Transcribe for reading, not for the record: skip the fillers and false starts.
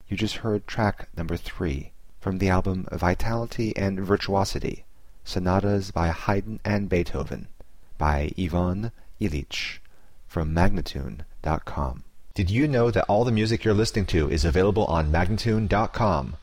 You just heard track number 3 from the album Vitality and Virtuosity, Sonatas by Haydn and Beethoven, by Ivan Illich, from Magnatune.com. Did you know that all the music you're listening to is available on Magnatune.com?